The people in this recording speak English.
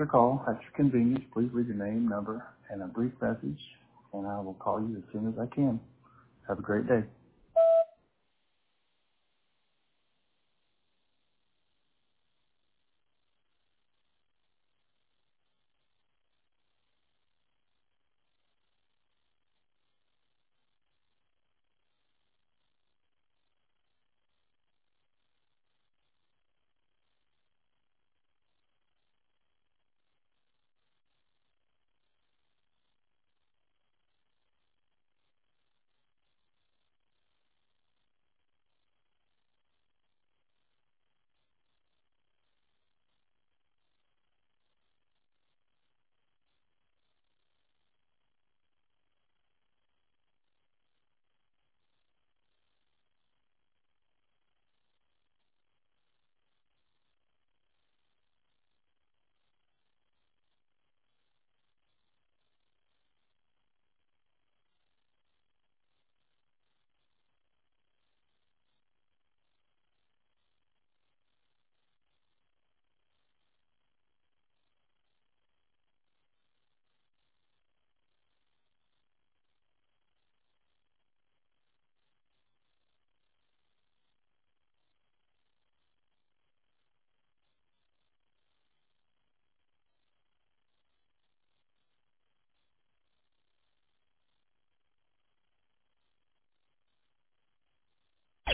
your call at your convenience. Please leave your name, number, and a brief message, and I will call you as soon as I can. Have a great day.